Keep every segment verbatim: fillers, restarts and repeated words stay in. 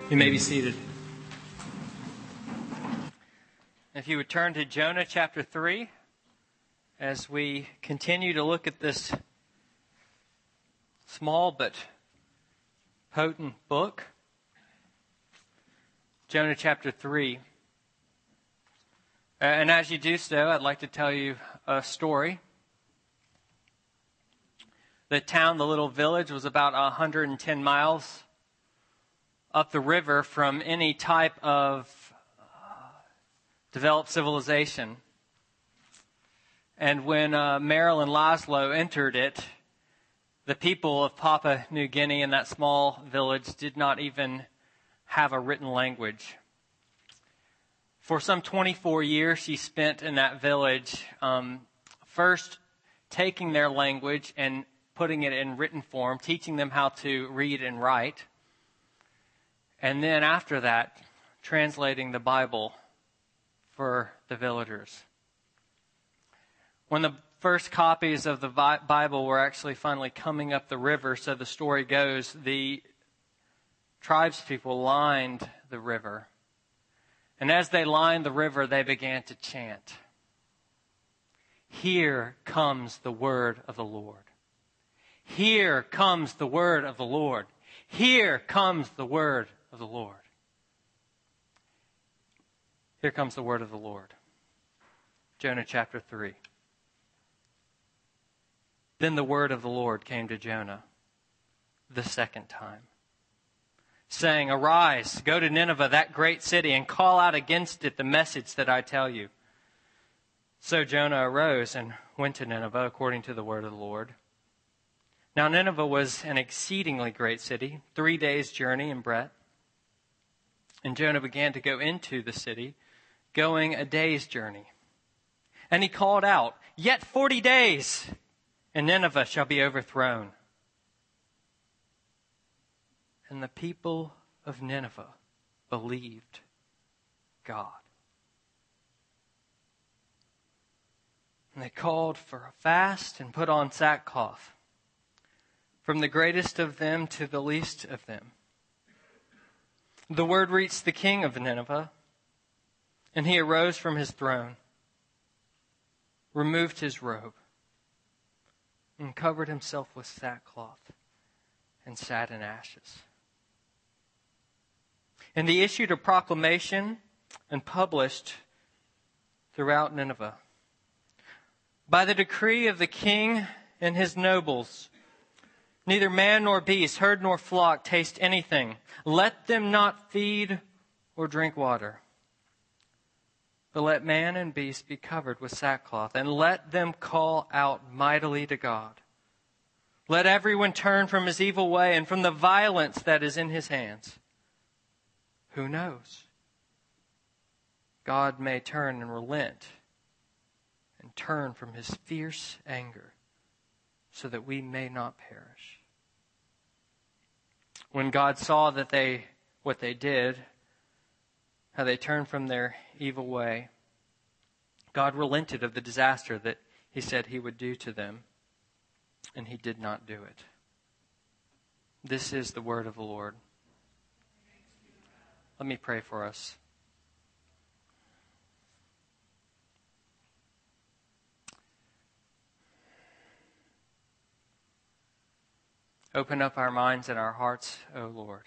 You may be seated. If you would turn to Jonah chapter three, as we continue to look at this small but potent book. Jonah chapter three. Uh, and as you do so, I'd like to tell you a story. The town, the little village, was about one hundred ten miles up the river from any type of uh, developed civilization. And when uh, Marilyn Laszlo entered it, the people of Papua New Guinea in that small village did not even have a written language. For some twenty-four years she spent in that village, um, first taking their language and putting it in written form, teaching them how to read and write. And then after that, translating the Bible for the villagers. When the first copies of the Bible were actually finally coming up the river, so the story goes, the tribespeople lined the river. And as they lined the river, they began to chant, "Here comes the word of the Lord. Here comes the word of the Lord. Here comes the word of the Lord." Here comes the word of the Lord. Jonah chapter three. Then the word of the Lord came to Jonah the second time, saying, "Arise, go to Nineveh, that great city, and call out against it the message that I tell you." So Jonah arose and went to Nineveh according to the word of the Lord. Now Nineveh was an exceedingly great city, three days' journey in breadth. And Jonah began to go into the city, going a day's journey. And he called out, "Yet forty days, and Nineveh shall be overthrown." And the people of Nineveh believed God. And they called for a fast and put on sackcloth, from the greatest of them to the least of them. The word reached the king of Nineveh, and he arose from his throne, removed his robe, and covered himself with sackcloth, and sat in ashes. And he issued a proclamation and published throughout Nineveh, "By the decree of the king and his nobles, neither man nor beast, herd nor flock taste anything. Let them not feed or drink water. But let man and beast be covered with sackcloth, and let them call out mightily to God. Let everyone turn from his evil way and from the violence that is in his hands. Who knows? God may turn and relent and turn from his fierce anger, so that we may not perish." When God saw that they, what they did, how they turned from their evil way, God relented of the disaster that he said he would do to them, and he did not do it. This is the word of the Lord. Let me pray for us. Open up our minds and our hearts, O Lord.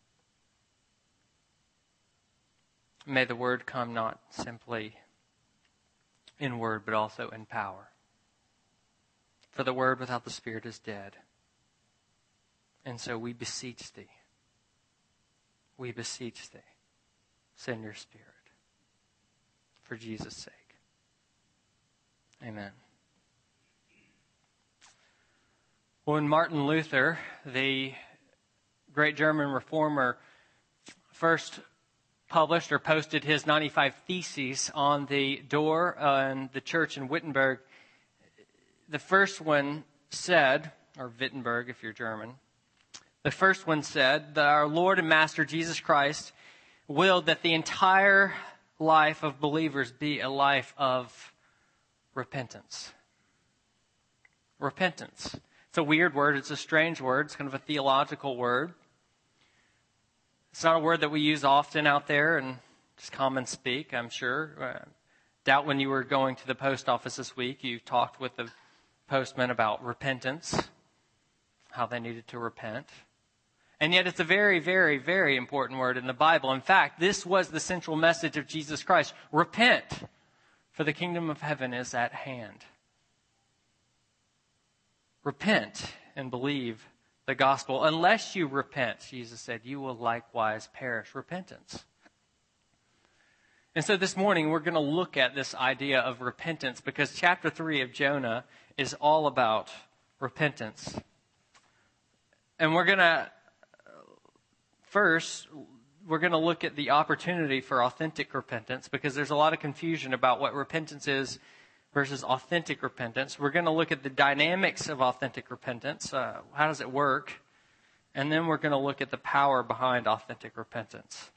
May the word come not simply in word, but also in power. For the word without the Spirit is dead. And so we beseech thee. We beseech thee. Send your Spirit. For Jesus' sake. Amen. When Martin Luther, the great German reformer, first published or posted his ninety-five Theses on the door in the church in Wittenberg, the first one said, or Wittenberg if you're German, the first one said that our Lord and Master Jesus Christ willed that the entire life of believers be a life of repentance. Repentance. It's a weird word. It's a strange word. It's kind of a theological word. It's not a word that we use often out there and just common speak, I'm sure. Uh, doubt when you were going to the post office this week, you talked with the postman about repentance, how they needed to repent. And yet it's a very, very, very important word in the Bible. In fact, this was the central message of Jesus Christ. Repent, for the kingdom of heaven is at hand. Repent and believe the gospel. Unless you repent, Jesus said, you will likewise perish. Repentance. And so this morning we're going to look at this idea of repentance because chapter three of Jonah is all about repentance. And we're going to, first, we're going to look at the opportunity for authentic repentance because there's a lot of confusion about what repentance is versus authentic repentance. We're going to look at the dynamics of authentic repentance. Uh, how does it work? And then we're going to look at the power behind authentic repentance.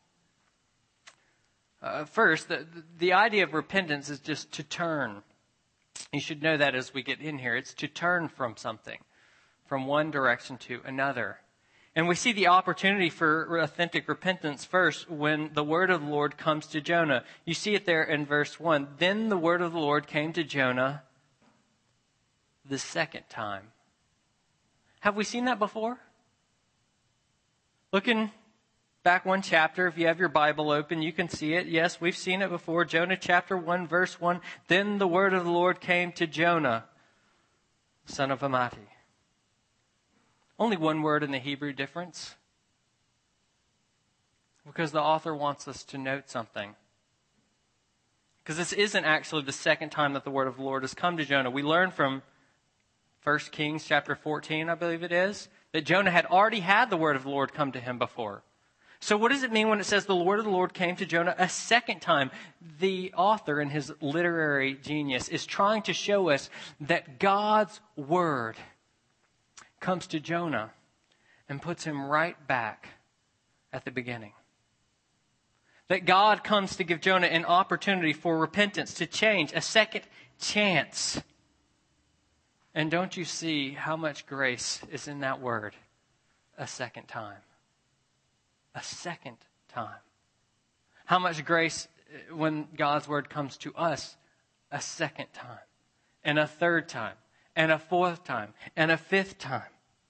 Uh, first, the, the idea of repentance is just to turn. You should know that as we get in here. It's to turn from something, from one direction to another. And we see the opportunity for authentic repentance first when the word of the Lord comes to Jonah. You see it there in verse one. Then the word of the Lord came to Jonah the second time. Have we seen that before? Looking back one chapter, if you have your Bible open, you can see it. Yes, we've seen it before. Jonah chapter one, verse one. Then the word of the Lord came to Jonah, son of Amittai. Only one word in the Hebrew difference. Because the author wants us to note something. Because this isn't actually the second time that the word of the Lord has come to Jonah. We learn from First Kings chapter fourteen, I believe it is, that Jonah had already had the word of the Lord come to him before. So what does it mean when it says the word of the Lord came to Jonah a second time? The author, in his literary genius, is trying to show us that God's word comes to Jonah and puts him right back at the beginning. That God comes to give Jonah an opportunity for repentance, to change, a second chance. And don't you see how much grace is in that word? A second time. A second time. How much grace when God's word comes to us a second time, and a third time, and a fourth time, and a fifth time.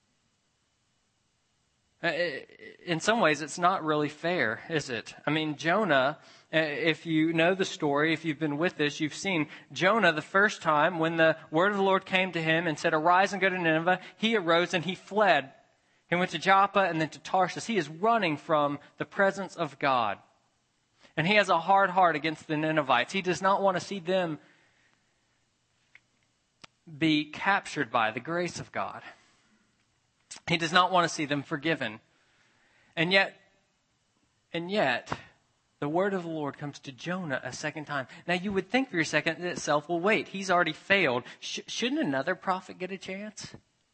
In some ways, it's not really fair, is it? I mean, Jonah, if you know the story, if you've been with us, you've seen Jonah the first time when the word of the Lord came to him and said, arise and go to Nineveh, he arose and he fled. He went to Joppa and then to Tarshish. He is running from the presence of God. And he has a hard heart against the Ninevites. He does not want to see them be captured by the grace of God. He does not want to see them forgiven. And yet, and yet, the word of the Lord comes to Jonah a second time. Now you would think for your second itself, well wait, he's already failed. Sh- shouldn't another prophet get a chance?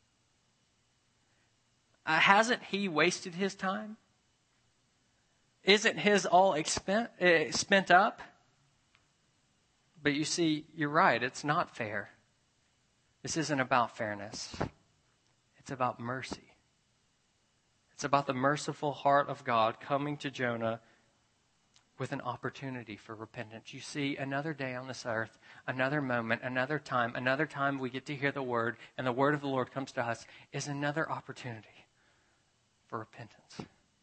Uh, hasn't he wasted his time? Isn't his all expent, uh, spent up? But you see, you're right, it's not fair. This isn't about fairness. It's about mercy. It's about the merciful heart of God coming to Jonah with an opportunity for repentance. You see, another day on this earth, another moment, another time, another time we get to hear the word, and the word of the Lord comes to us, is another opportunity for repentance.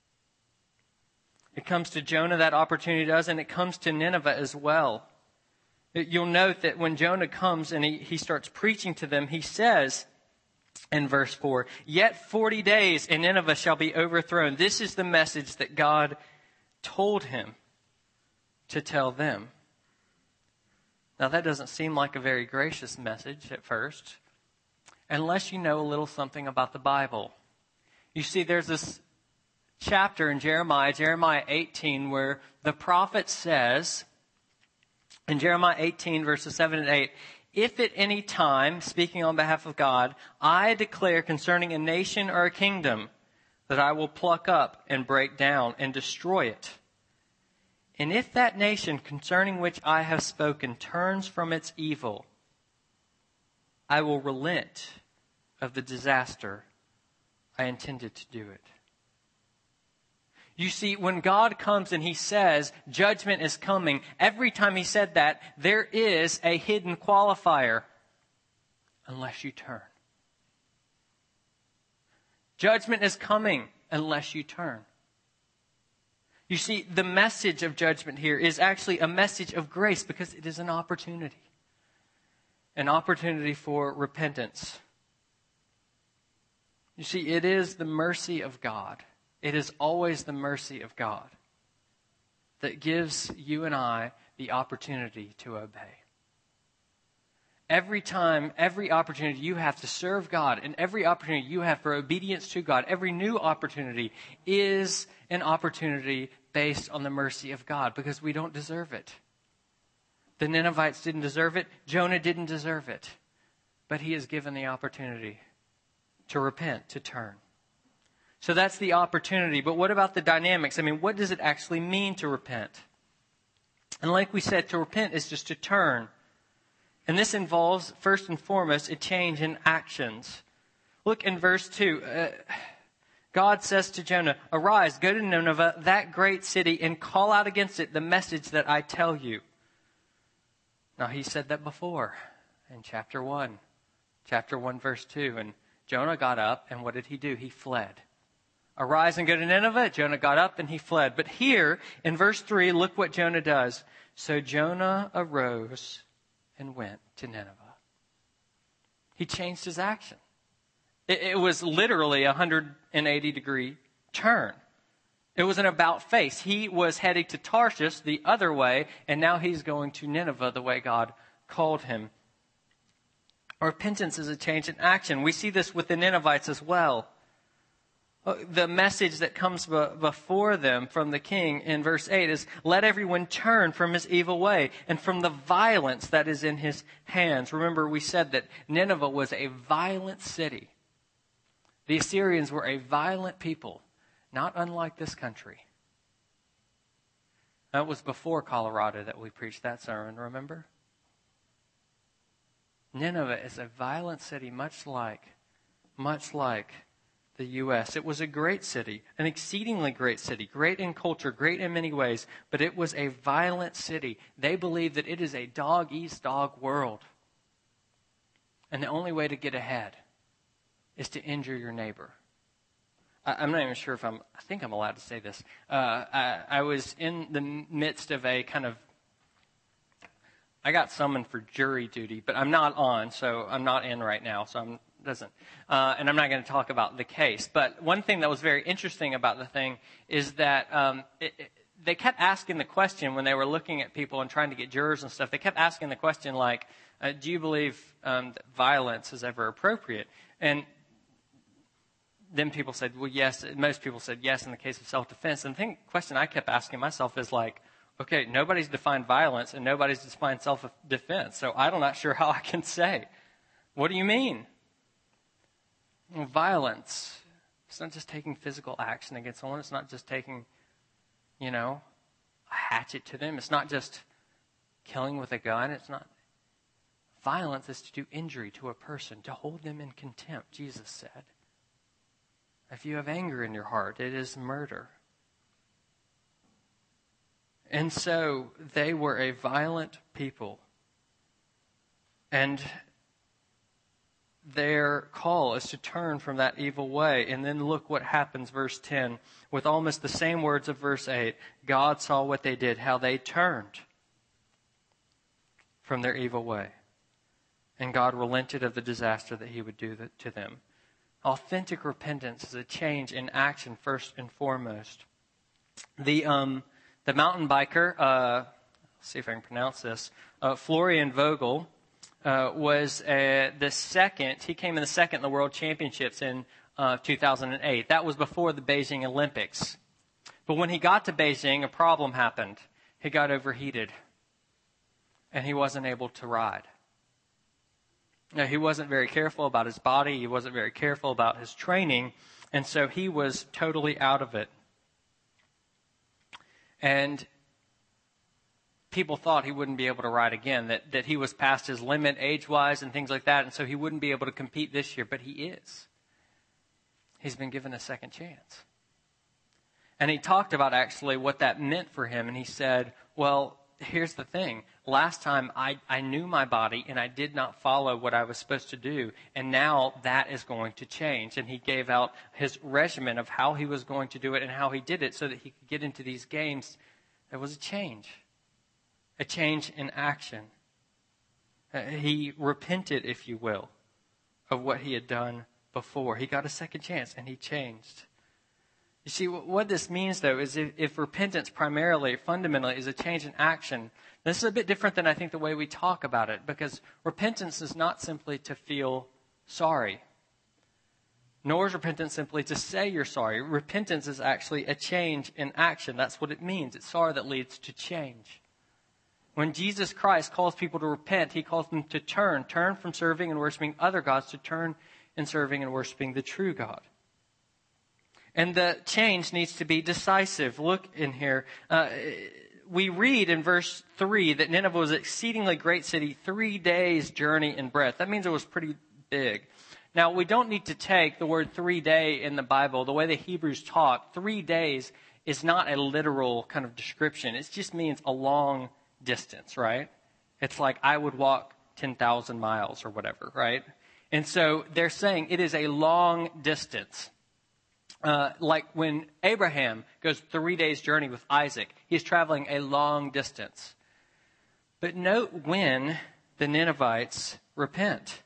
It comes to Jonah, that opportunity does, and it comes to Nineveh as well. You'll note that when Jonah comes and he, he starts preaching to them, he says in verse four, yet forty days and Nineveh shall be overthrown. This is the message that God told him to tell them. Now that doesn't seem like a very gracious message at first, unless you know a little something about the Bible. You see, there's this chapter in Jeremiah, Jeremiah eighteen, where the prophet says, in Jeremiah eighteen, verses seven and eight, if at any time, speaking on behalf of God, I declare concerning a nation or a kingdom that I will pluck up and break down and destroy it. And if that nation concerning which I have spoken turns from its evil, I will relent of the disaster I intended to do it. You see, when God comes and he says judgment is coming, every time he said that, there is a hidden qualifier. Unless you turn. Judgment is coming unless you turn. You see, the message of judgment here is actually a message of grace because it is an opportunity. An opportunity for repentance. You see, it is the mercy of God. It is always the mercy of God that gives you and I the opportunity to obey. Every time, every opportunity you have to serve God, and every opportunity you have for obedience to God, every new opportunity is an opportunity based on the mercy of God because we don't deserve it. The Ninevites didn't deserve it. Jonah didn't deserve it. But he is given the opportunity to repent, to turn. So that's the opportunity. But what about the dynamics? I mean, what does it actually mean to repent? And like we said, to repent is just to turn. And this involves, first and foremost, a change in actions. Look in verse two. Uh, God says to Jonah, "Arise, go to Nineveh, that great city, and call out against it the message that I tell you." Now, he said that before in chapter one. Chapter one, verse two. And Jonah got up, and what did he do? He fled. Arise and go to Nineveh. Jonah got up and he fled. But here in verse three, look what Jonah does. So Jonah arose and went to Nineveh. He changed his action. It, it was literally a one hundred eighty degree turn. It was an about face. He was heading to Tarshish the other way, and now he's going to Nineveh the way God called him. Repentance is a change in action. We see this with the Ninevites as well. The message that comes before them from the king in verse eight is, "Let everyone turn from his evil way and from the violence that is in his hands." Remember, we said that Nineveh was a violent city. The Assyrians were a violent people, not unlike this country. That was before Colorado that we preached that sermon, remember? Nineveh is a violent city, much like, much like the U S It was a great city, an exceedingly great city, great in culture, great in many ways, but it was a violent city. They believe that it is a dog-eats-dog world. And the only way to get ahead is to injure your neighbor. I, I'm not even sure if I'm, I think I'm allowed to say this. Uh, I, I was in the midst of a kind of, I got summoned for jury duty, but I'm not on, so I'm not in right now, so I'm doesn't. Uh, and I'm not going to talk about the case. But one thing that was very interesting about the thing is that um, it, it, they kept asking the question when they were looking at people and trying to get jurors and stuff. They kept asking the question like, uh, do you believe um, that violence is ever appropriate? And then people said, well, yes. Most people said yes in the case of self-defense. And the thing, question I kept asking myself is like, okay, nobody's defined violence and nobody's defined self-defense. So I'm not sure how I can say. What do you mean? Well, violence, it's not just taking physical action against someone. It's not just taking, you know, a hatchet to them. It's not just killing with a gun. It's not. Violence is to do injury to a person, to hold them in contempt, Jesus said. If you have anger in your heart, it is murder. And so they were a violent people. And their call is to turn from that evil way. And then look what happens, verse ten. With almost the same words of verse eight, God saw what they did, how they turned from their evil way. And God relented of the disaster that he would do to them. Authentic repentance is a change in action first and foremost. The um, the mountain biker, uh, let's see if I can pronounce this, uh, Florian Vogel, Uh, was uh, the second, he came in the second in the World Championships in uh, two thousand eight. That was before the Beijing Olympics. But when he got to Beijing, a problem happened. He got overheated. And he wasn't able to ride. Now, he wasn't very careful about his body. He wasn't very careful about his training. And so he was totally out of it. And people thought he wouldn't be able to ride again, that, that he was past his limit age-wise and things like that, and so he wouldn't be able to compete this year, but he is. He's been given a second chance. And he talked about actually what that meant for him. And he said, well, here's the thing. Last time I, I knew my body and I did not follow what I was supposed to do. And now that is going to change. And he gave out his regimen of how he was going to do it and how he did it so that he could get into these games. There was a change, a change in action. Uh, he repented, if you will, of what he had done before. He got a second chance and he changed. You see, what this means, though, is if, if repentance primarily, fundamentally, is a change in action, this is a bit different than I think the way we talk about it, because repentance is not simply to feel sorry, nor is repentance simply to say you're sorry. Repentance is actually a change in action. That's what it means. It's sorrow that leads to change. When Jesus Christ calls people to repent, he calls them to turn, turn from serving and worshiping other gods to turn and serving and worshiping the true God. And the change needs to be decisive. Look in here. Uh, we read in verse three that Nineveh was an exceedingly great city, three days' journey in breadth. That means it was pretty big. Now, we don't need to take the word three day in the Bible. The way the Hebrews taught, three days is not a literal kind of description. It just means a long distance, right? It's like I would walk ten thousand miles or whatever, right? And so they're saying it is a long distance. Uh, like when Abraham goes three days' journey with Isaac, he's traveling a long distance. But note when the Ninevites repent.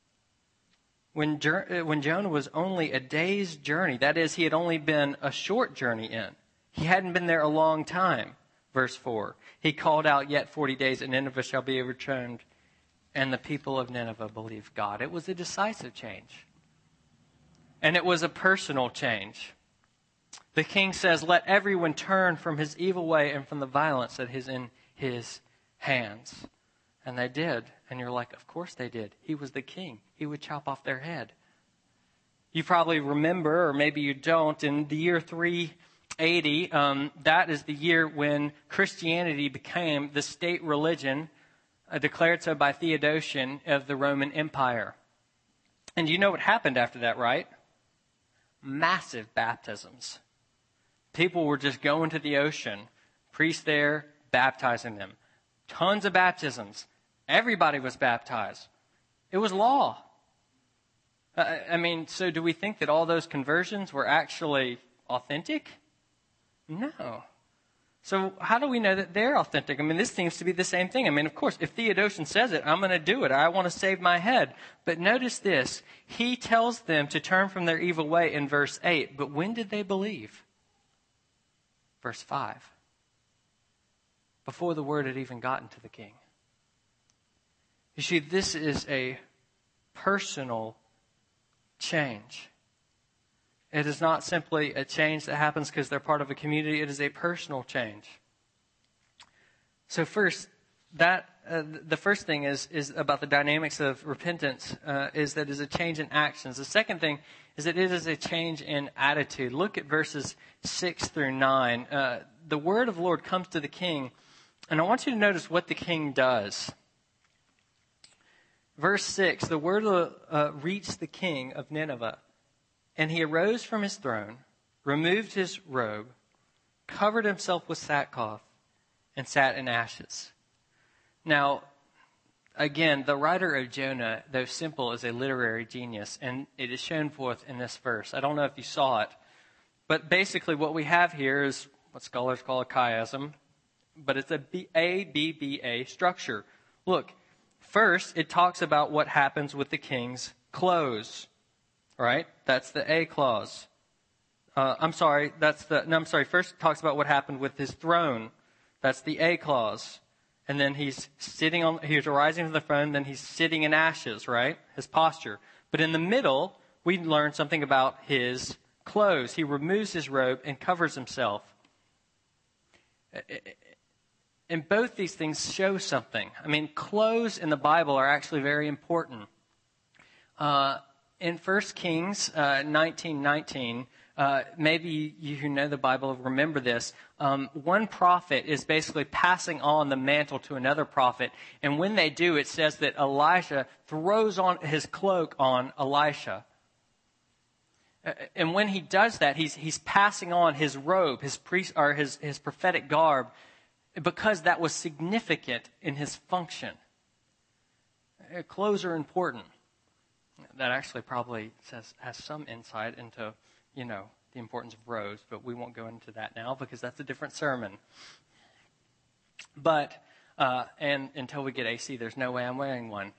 When, when Jonah was only a day's journey, that is, he had only been a short journey in. He hadn't been there a long time. Verse four, he called out, yet forty days, and Nineveh shall be overturned. And the people of Nineveh believed God. It was a decisive change. And it was a personal change. The king says, let everyone turn from his evil way and from the violence that is in his hands. And they did. And you're like, of course they did. He was the king. He would chop off their head. You probably remember, or maybe you don't, in the year three eighty, um, that is the year when Christianity became the state religion, uh, declared so by Theodosian of the Roman Empire. And you know what happened after that, right? Massive baptisms. People were just going to the ocean, priests there, baptizing them. Tons of baptisms. Everybody was baptized. It was law. Uh, I mean, so do we think that all those conversions were actually authentic? No. So how do we know that they're authentic? I mean, this seems to be the same thing. I mean, of course, if Theodosian says it, I'm going to do it. I want to save my head. But notice this. He tells them to turn from their evil way in verse eight. But when did they believe? Verse five. Before the word had even gotten to the king. You see, this is a personal change. It is not simply a change that happens because they're part of a community. It is a personal change. So first, that uh, the first thing is is about the dynamics of repentance, uh, is that it is a change in actions. The second thing is that it is a change in attitude. Look at verses six through nine. Uh, the word of the Lord comes to the king, and I want you to notice what the king does. Verse six, the word uh, reached the king of Nineveh. And he arose from his throne, removed his robe, covered himself with sackcloth, and sat in ashes. Now, again, the writer of Jonah, though simple, is a literary genius, and it is shown forth in this verse. I don't know if you saw it, but basically what we have here is what scholars call a chiasm, but it's a B, A, B, B, A structure. Look, first it talks about what happens with the king's clothes. Right? That's the A clause. Uh, I'm sorry, that's the, no, I'm sorry, first it talks about what happened with his throne. That's the A clause. And then he's sitting on, he's rising from the throne, then he's sitting in ashes, right? His posture. But in the middle, we learn something about his clothes. He removes his robe and covers himself. And both these things show something. I mean, clothes in the Bible are actually very important. Uh, In First Kings uh, nineteen nineteen, uh, maybe you who know the Bible remember this. Um, one prophet is basically passing on the mantle to another prophet. And when they do, it says that Elijah throws on his cloak on Elisha. And when he does that, he's he's passing on his robe, his priest or his, his prophetic garb, because that was significant in his function. Clothes are important. That actually probably says has some insight into, you know, the importance of robes, but we won't go into that now because that's a different sermon. But uh, and until we get A C, there's no way I'm wearing one.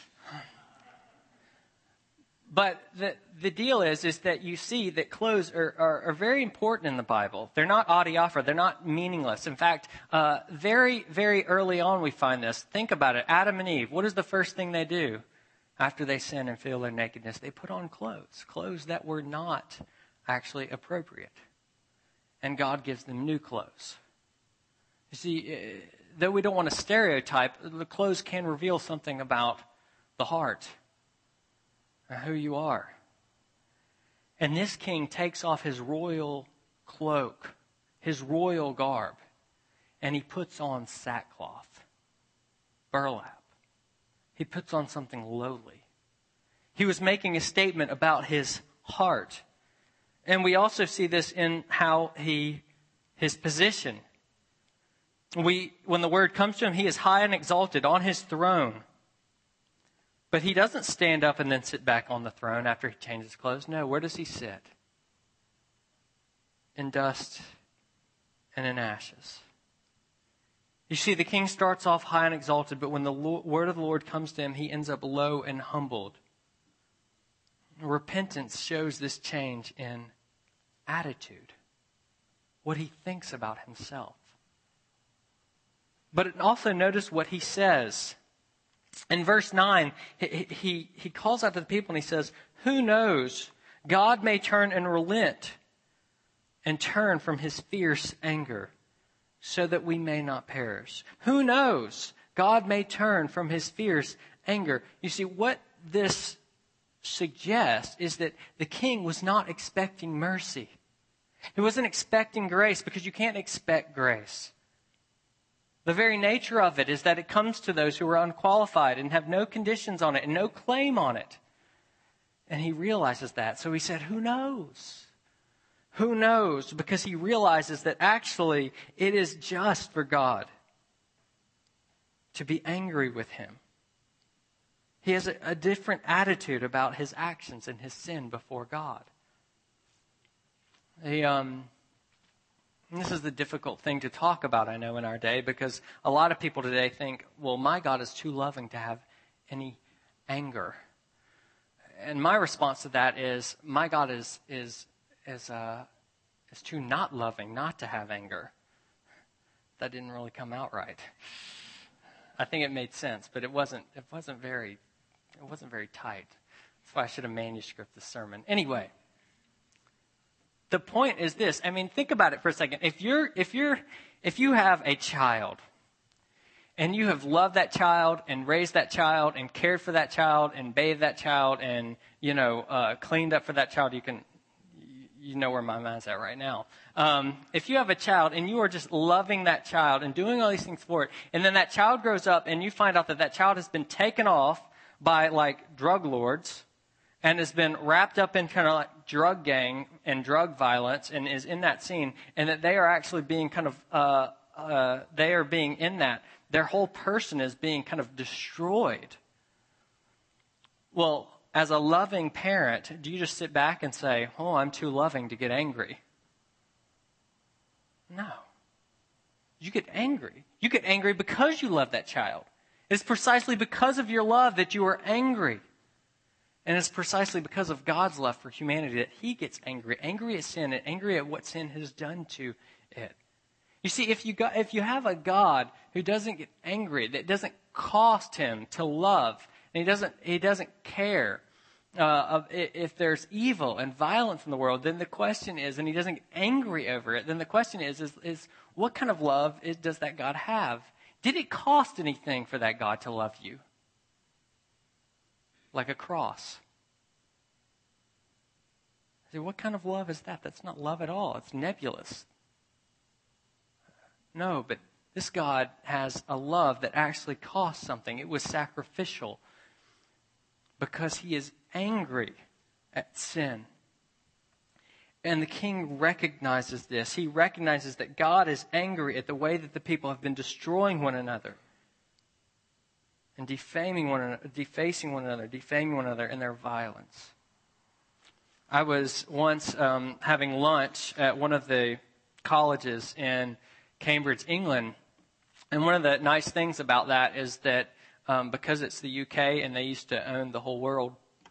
But the the deal is is that you see that clothes are, are, are very important in the Bible. They're not adiaphora. They're not meaningless. In fact, uh, very, very early on we find this. Think about it. Adam and Eve, what is the first thing they do after they sin and feel their nakedness? They put on clothes, clothes that were not actually appropriate. And God gives them new clothes. You see, though we don't want to stereotype, the clothes can reveal something about the heart. Who you are. And this king takes off his royal cloak, his royal garb, and he puts on sackcloth, burlap. He puts on something lowly. He was making a statement about his heart. And we also see this in how he, his position. We, when the word comes to him, he is high and exalted on his throne. But he doesn't stand up and then sit back on the throne after he changes clothes. No, where does he sit? In dust and in ashes. You see, the king starts off high and exalted, but when the Lord, word of the Lord comes to him, he ends up low and humbled. Repentance shows this change in attitude, what he thinks about himself. But also notice what he says. In verse nine, he, he, he calls out to the people and he says, who knows, God may turn and relent and turn from his fierce anger so that we may not perish. Who knows, God may turn from his fierce anger. You see, what this suggests is that the king was not expecting mercy. He wasn't expecting grace because you can't expect grace. The very nature of it is that it comes to those who are unqualified and have no conditions on it and no claim on it. And he realizes that. So he said, who knows? Who knows? Because he realizes that actually it is just for God to be angry with him. He has a, a different attitude about his actions and his sin before God. He, um... And this is the difficult thing to talk about, I know, in our day, because a lot of people today think, well, my God is too loving to have any anger. And my response to that is, my God is is is uh, is too not loving not to have anger. That didn't really come out right. I think it made sense, but it wasn't. It wasn't very. It wasn't very tight. That's why I should have manuscript this sermon. Anyway. The point is this. I mean, think about it for a second. If you're, if you're, if you have a child and you have loved that child and raised that child and cared for that child and bathed that child and, you know, uh, cleaned up for that child, you can, you know where my mind's at right now. Um, if you have a child and you are just loving that child and doing all these things for it, and then that child grows up and you find out that that child has been taken off by like drug lords, and has been wrapped up in kind of like drug gang and drug violence and is in that scene, and that they are actually being kind of, uh, uh, they are being in that. Their whole person is being kind of destroyed. Well, as a loving parent, do you just sit back and say, oh, I'm too loving to get angry? No. You get angry. You get angry because you love that child. It's precisely because of your love that you are angry. And it's precisely because of God's love for humanity that he gets angry, angry at sin and angry at what sin has done to it. You see, if you got, if you have a God who doesn't get angry, that doesn't cost him to love, and he doesn't, he doesn't care uh, of if there's evil and violence in the world, then the question is, and he doesn't get angry over it, then the question is, is, is what kind of love is, does that God have? Did it cost anything for that God to love you? Like a cross. I say, what kind of love is that? That's not love at all. It's nebulous. No, but this God has a love that actually cost something. It was sacrificial because he is angry at sin. And the king recognizes this. He recognizes that God is angry at the way that the people have been destroying one another and defaming one another, defacing one another, defaming one another in their violence. I was once um, having lunch at one of the colleges in Cambridge, England. And one of the nice things about that is that um, because it's the U K and they used to own the whole world.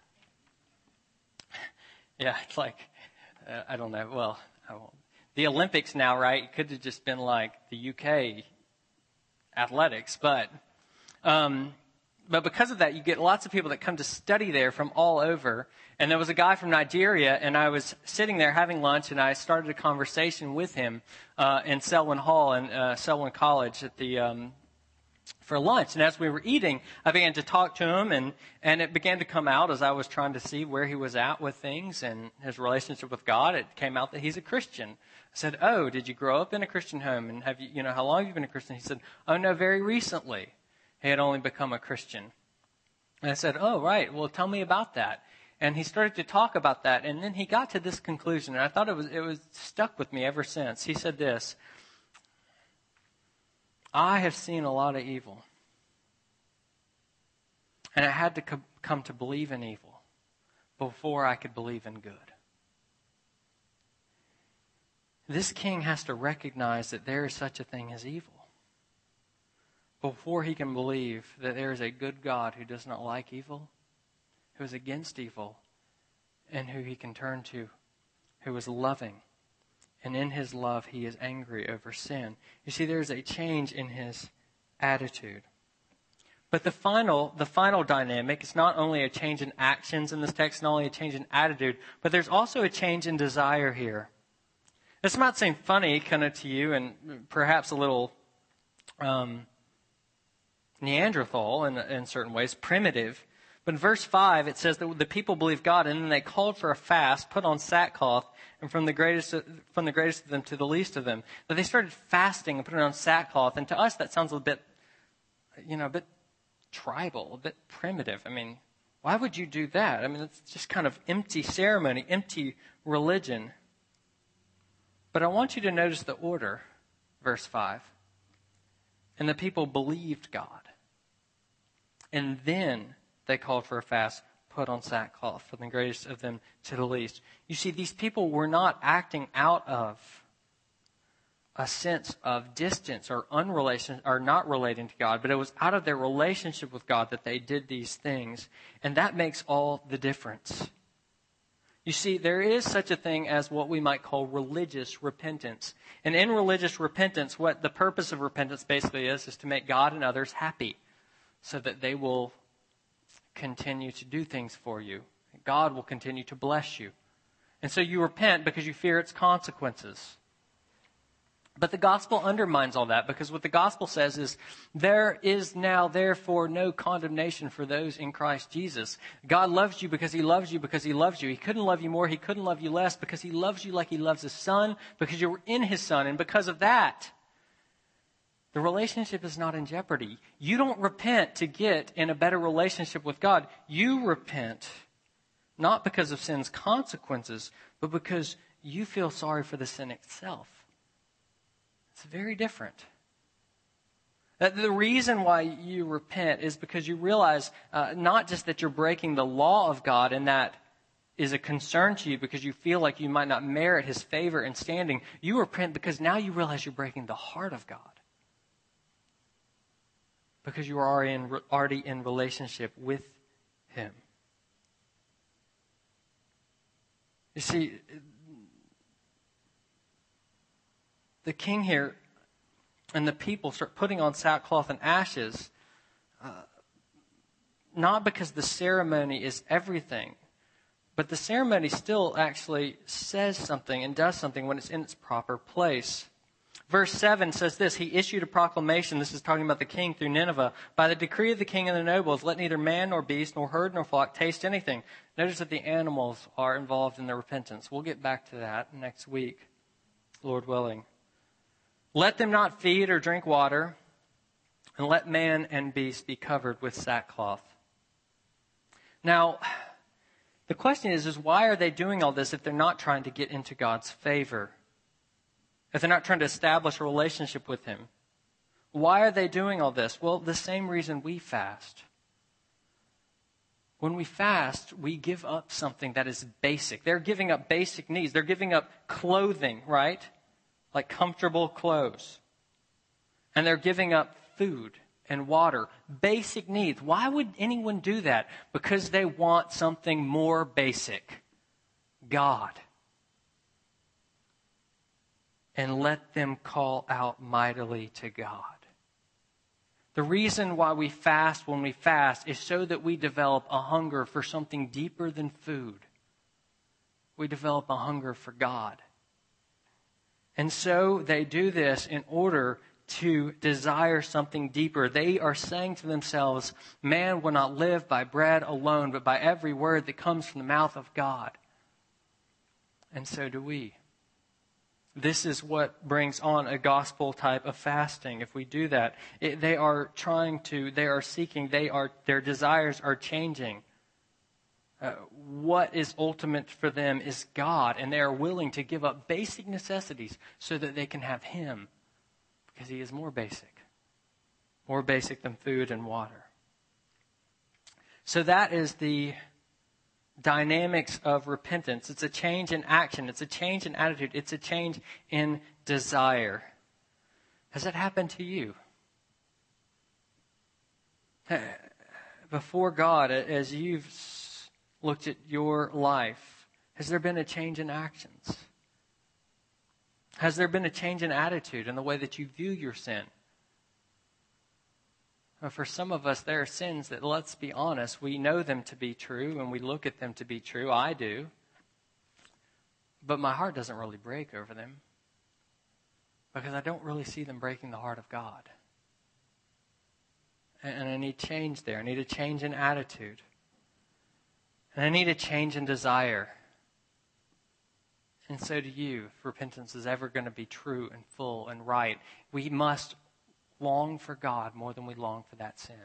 Yeah, it's like, uh, I don't know. Well, I won't. The Olympics now, right? It could have just been like the U K athletics. But, um, but because of that, you get lots of people that come to study there from all over. And there was a guy from Nigeria, and I was sitting there having lunch, and I started a conversation with him uh, in Selwyn Hall and uh, Selwyn College at the um, for lunch. And as we were eating, I began to talk to him, and, and it began to come out as I was trying to see where he was at with things and his relationship with God. It came out that he's a Christian. I said, "Oh, did you grow up in a Christian home? And have you, you know, how long have you been a Christian?" He said, "Oh, no, very recently. He had only become a Christian." And I said, "Oh, right. Well, tell me about that." And he started to talk about that, and then he got to this conclusion, and I thought it was it was stuck with me ever since. He said this: "I have seen a lot of evil, and I had to co- come to believe in evil before I could believe in good." This king has to recognize that there is such a thing as evil before he can believe that there is a good God who does not like evil, who is against evil, and who he can turn to, who is loving. And in his love, he is angry over sin. You see, there's a change in his attitude. But the final, the final dynamic is not only a change in actions in this text, not only a change in attitude, but there's also a change in desire here. This might seem funny kind of to you and perhaps a little um, Neanderthal in, in certain ways, primitive. But in verse five, it says that the people believed God, and then they called for a fast, put on sackcloth, and from the greatest from the greatest of them to the least of them. That they started fasting and putting on sackcloth. And to us, that sounds a bit, you know, a bit tribal, a bit primitive. I mean, why would you do that? I mean, it's just kind of empty ceremony, empty religion. But I want you to notice the order, verse five. And the people believed God. And then they called for a fast, put on sackcloth, from the greatest of them to the least. You see, these people were not acting out of a sense of distance or unrelation or not relating to God, but it was out of their relationship with God that they did these things. And that makes all the difference. You see, there is such a thing as what we might call religious repentance. And in religious repentance, what the purpose of repentance basically is, is to make God and others happy so that they will continue to do things for you. God will continue to bless you. And so you repent because you fear its consequences. But the gospel undermines all that, because what the gospel says is there is now therefore no condemnation for those in Christ Jesus. God loves you because he loves you because he loves you. He couldn't love you more. He couldn't love you less, because he loves you like he loves his son, because you were in his son. And because of that, the relationship is not in jeopardy. You don't repent to get in a better relationship with God. You repent not because of sin's consequences, but because you feel sorry for the sin itself. It's very different. The reason why you repent is because you realize uh, not just that you're breaking the law of God, and that is a concern to you because you feel like you might not merit his favor and standing. You repent because now you realize you're breaking the heart of God, because you are already in, already in relationship with him. You see, the king here and the people start putting on sackcloth and ashes, uh, not because the ceremony is everything, but the ceremony still actually says something and does something when it's in its proper place. Verse seven says this: he issued a proclamation, this is talking about the king through Nineveh, by the decree of the king and the nobles, let neither man nor beast nor herd nor flock taste anything. Notice that the animals are involved in their repentance. We'll get back to that next week, Lord willing. Let them not feed or drink water, and let man and beast be covered with sackcloth. Now, The question is, is why are they doing all this if they're not trying to get into God's favor? If they're not trying to establish a relationship with Him? Why are they doing all this? Well, the same reason we fast. When we fast, we give up something that is basic. They're giving up basic needs. They're giving up clothing, right? Like comfortable clothes. And they're giving up food and water, basic needs. Why would anyone do that? Because they want something more basic. God. And let them call out mightily to God. The reason why we fast when we fast is so that we develop a hunger for something deeper than food. We develop a hunger for God. And so they do this in order to desire something deeper. They are saying to themselves, man will not live by bread alone, but by every word that comes from the mouth of God. And so do we. This is what brings on a gospel type of fasting. If we do that, it, they are trying to, they are seeking, they are, their desires are changing. Uh, what is ultimate for them is God, and they are willing to give up basic necessities so that they can have Him, because He is more basic, more basic than food and water. So that is the dynamics of repentance. It's a change in action. It's a change in attitude. It's a change in desire. Has that happened to you? Before God, as you've looked at your life, has there been a change in actions? Has there been a change in attitude in the way that you view your sin? For some of us, there are sins that, let's be honest, we know them to be true and we look at them to be true. I do. But my heart doesn't really break over them because I don't really see them breaking the heart of God. And I need change there. I need a change in attitude. And I need a change in desire. And so do you, if repentance is ever going to be true and full and right. We must long for God more than we long for that sin.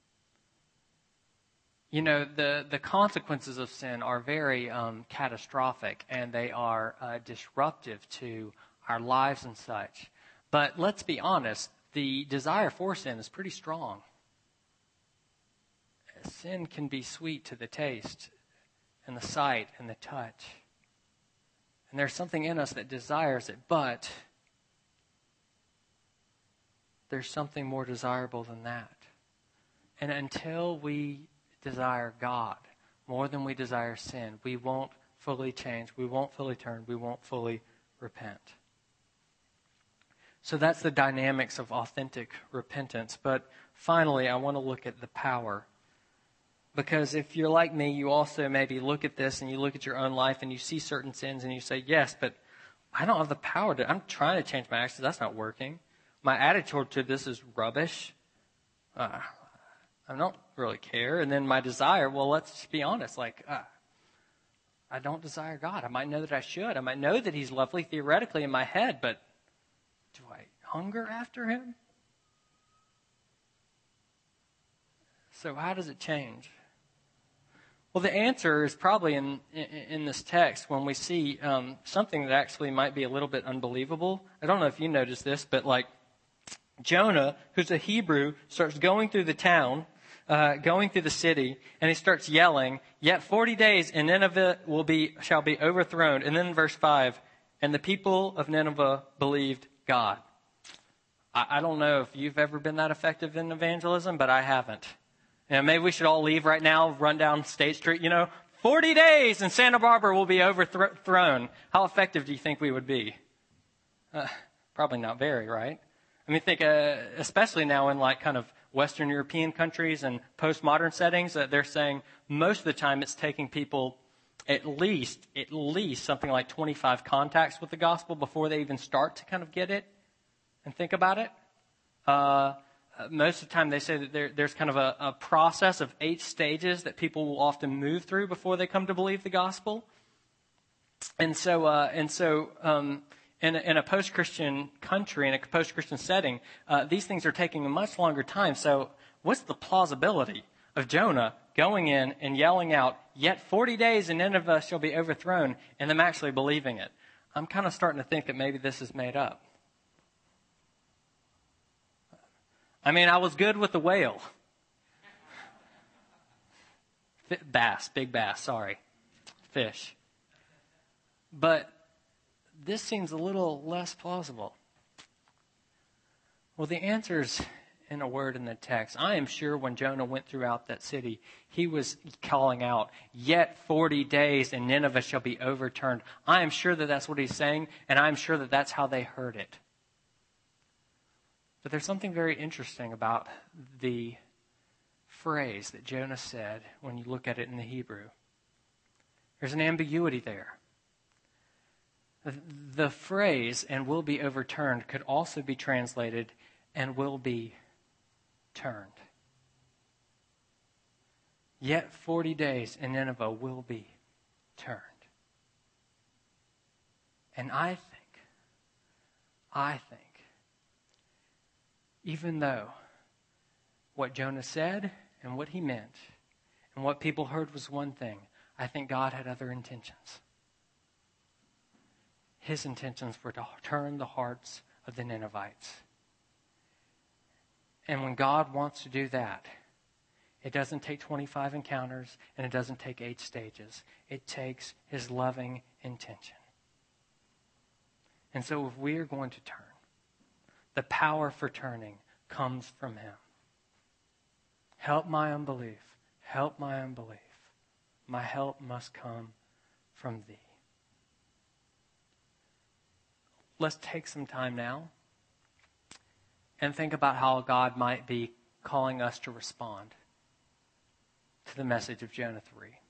You know, the, the consequences of sin are very um, catastrophic, and they are uh, disruptive to our lives and such. But let's be honest, the desire for sin is pretty strong. Sin can be sweet to the taste and the sight and the touch. And there's something in us that desires it, but there's something more desirable than that. And until we desire God more than we desire sin, we won't fully change, we won't fully turn, we won't fully repent. So that's the dynamics of authentic repentance. But finally, I want to look at the power. Because if you're like me, you also maybe look at this and you look at your own life and you see certain sins and you say, yes, but I don't have the power to, I'm trying to change my actions, that's not working. My attitude to this is rubbish. Uh, I don't really care. And then my desire, well, let's be honest, like, uh, I don't desire God. I might know that I should. I might know that He's lovely theoretically in my head, but do I hunger after Him? So how does it change? Well, the answer is probably in in, in this text when we see um, something that actually might be a little bit unbelievable. I don't know if you noticed this, but like Jonah, who's a Hebrew, starts going through the town, uh, going through the city, and he starts yelling, "Yet forty days, and Nineveh will be shall be overthrown." And then in verse five, and the people of Nineveh believed God. I, I don't know if you've ever been that effective in evangelism, but I haven't. And maybe we should all leave right now, run down State Street, you know, forty days and Santa Barbara will be overthrown. How effective do you think we would be? Uh, probably not very, right? I mean, think, uh, especially now in like kind of Western European countries and postmodern settings, that uh, they're saying most of the time it's taking people at least, at least something like twenty-five contacts with the gospel before they even start to kind of get it and think about it. Uh, most of the time they say that there, there's kind of a, a process of eight stages that people will often move through before they come to believe the gospel. And so, uh, and so, um, In a, in a post-Christian country, in a post-Christian setting, uh, these things are taking a much longer time. So what's the plausibility of Jonah going in and yelling out, "Yet forty days and Nineveh shall be overthrown," and them actually believing it. I'm kind of starting to think that maybe this is made up. I mean, I was good with the whale. Bass, big bass, sorry. Fish. But this seems a little less plausible. Well, the answer's in a word in the text. I am sure when Jonah went throughout that city, he was calling out, "Yet forty days and Nineveh shall be overturned." I am sure that that's what he's saying, and I'm sure that that's how they heard it. But there's something very interesting about the phrase that Jonah said when you look at it in the Hebrew. There's an ambiguity there. The phrase, "and will be overturned," could also be translated, "and will be turned." Yet forty days and Nineveh will be turned. And I think, I think, even though what Jonah said and what he meant and what people heard was one thing, I think God had other intentions. His intentions were to turn the hearts of the Ninevites. And when God wants to do that, it doesn't take twenty-five encounters and it doesn't take eight stages. It takes his loving intention. And so if we are going to turn, the power for turning comes from him. Help my unbelief. Help my unbelief. My help must come from thee. Let's take some time now and think about how God might be calling us to respond to the message of Jonah three.